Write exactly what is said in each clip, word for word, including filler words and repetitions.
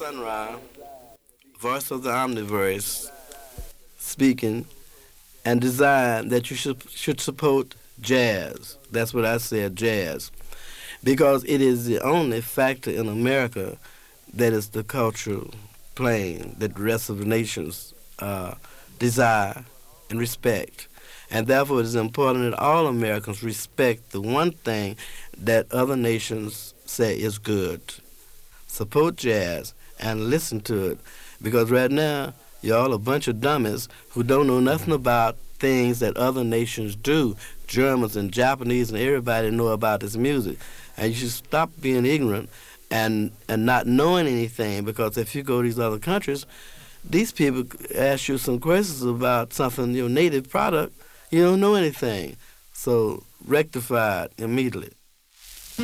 Sun Ra, voice of the omniverse, speaking, and desired that you should, should support jazz. That's what I said, jazz. Because it is the only factor in America that is the cultural plane that the rest of the nations uh, desire and respect. And therefore it is important that all Americans respect the one thing that other nations say is good. Support jazz and listen to it. Because right now, y'all a bunch of dummies who don't know nothing about things that other nations do. Germans and Japanese and everybody know about this music. And you should stop being ignorant and and not knowing anything, because if you go to these other countries, these people ask you some questions about something, your native product, you don't know anything. So rectify it immediately. You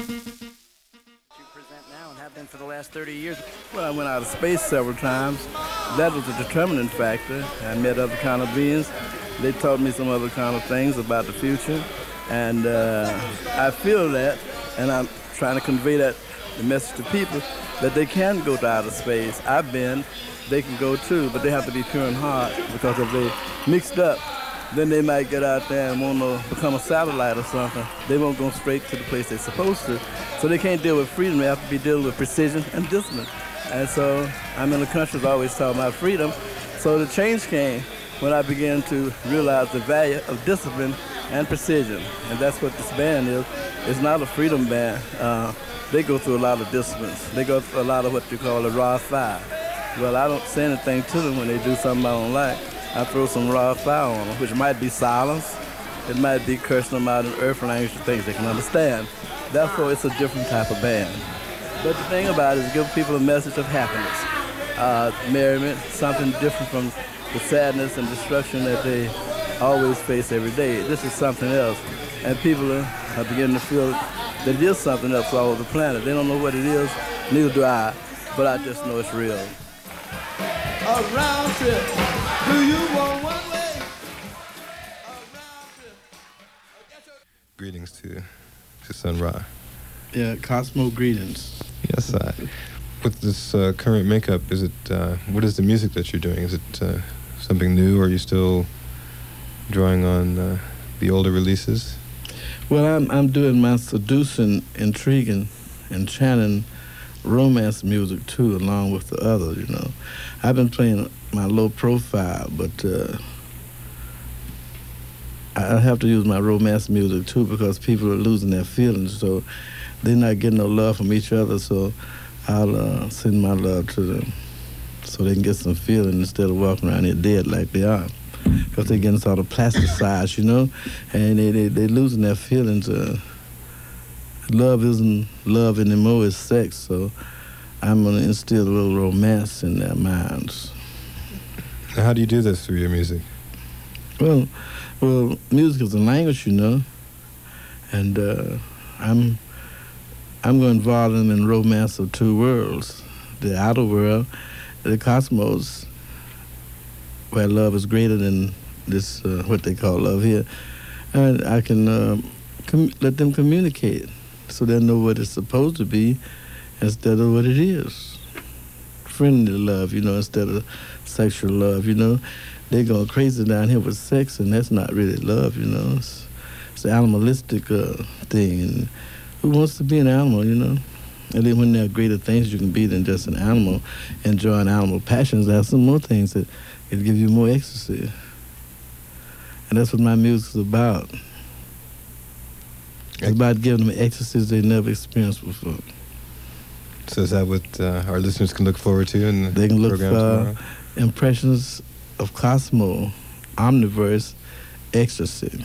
present now and have been for the last thirty years. Well, I went out of space several times. That was a determining factor. I met other kind of beings. They taught me some other kind of things about the future. And uh, I feel that, and I'm trying to convey that the message to people, that they can go to outer space. I've been, they can go too, but they have to be pure in heart, because if they mixed up, then they might get out there and want to become a satellite or something. They won't go straight to the place they're supposed to. So they can't deal with freedom. They have to be dealing with precision and discipline. And so I'm in the country that's always talking about freedom. So the change came when I began to realize the value of discipline and precision. And that's what this band is. It's not a freedom band. Uh, they go through a lot of disciplines. They go through a lot of what you call a raw fire. Well, I don't say anything to them when they do something I don't like. I throw some raw fire on them, which might be silence. It might be cursing them out in earth language, things they can understand. Therefore, it's a different type of band. But the thing about it is give people a message of happiness, uh, merriment, something different from the sadness and destruction that they always face every day. This is something else. And people are, are beginning to feel that it is something else all over the planet. They don't know what it is, neither do I, but I just know it's real. A round trip. Do you want one way? Greetings to, to Sun Ra. Yeah, Cosmo greetings. Yes, uh, with this uh, current makeup, is it, uh, what is the music that you're doing? Is it uh, something new, or are you still drawing on uh, the older releases? Well, I'm I'm doing my seducing, intriguing, enchanting romance music too, along with the other, you know. I've been playing my low profile, but uh, I have to use my romance music too, because people are losing their feelings, so they're not getting no love from each other, so I'll uh, send my love to them so they can get some feeling instead of walking around here dead like they are, because they're getting sort of plasticized, you know, and they, they, they're losing their feelings. Uh, love isn't love anymore, it's sex, so I'm going to instill a little romance in their minds. Now, how do you do this through your music? Well, well, music is a language, you know, and uh, I'm I'm going to involve them in romance of two worlds: the outer world, the cosmos, where love is greater than this uh, what they call love here, and I can uh, com- let them communicate so they know what it's supposed to be instead of what it is. Friendly love, you know, instead of sexual love, you know. They go crazy down here with sex, and that's not really love, you know. It's, it's an animalistic uh, thing, and who wants to be an animal, you know? And then when there are greater things you can be than just an animal, enjoying animal passions, there are some more things that can give you more ecstasy. And that's what my music's about. It's about giving them ecstasies they never experienced before. So is that what uh, our listeners can look forward to in the They can look program for tomorrow? impressions of Cosmo, omniverse, ecstasy.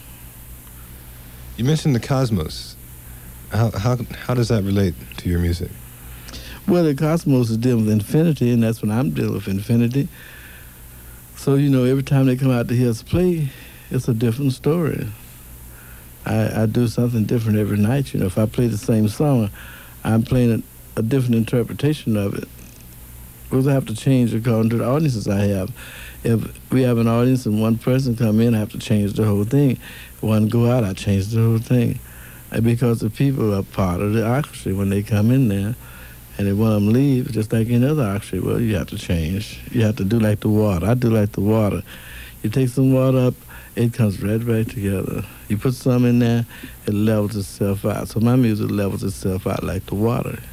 You mentioned the cosmos. How how how does that relate to your music? Well, the cosmos is dealing with infinity, and that's when I'm dealing with infinity. So, you know, every time they come out to hear us play, it's a different story. I, I do something different every night. You know, if I play the same song, I'm playing a, a different interpretation of it. Because I have to change according to the audiences I have. If we have an audience and one person come in, I have to change the whole thing. If one go out, I change the whole thing. And because the people are part of the orchestra when they come in there, And if one of them leaves, just like any other orchestra, well, you have to change. You have to do like the water. I do like the water. You take some water up, it comes right right together. You put some in there, it levels itself out. So my music levels itself out like the water.